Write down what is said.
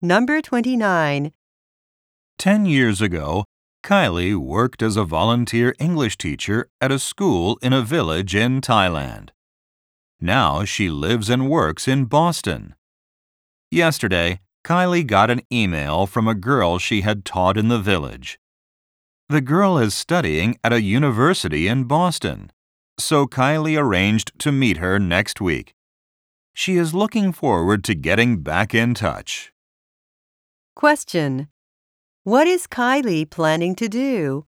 Number 29. 10 years ago, Kylie worked as a volunteer English teacher at a school in a village in Thailand. Now she lives and works in Boston. Yesterday, Kylie got an email from a girl she had taught in the village. The girl is studying at a university in Boston, so Kylie arranged to meet her next week. She is looking forward to getting back in touch. Question. What is Kylie planning to do?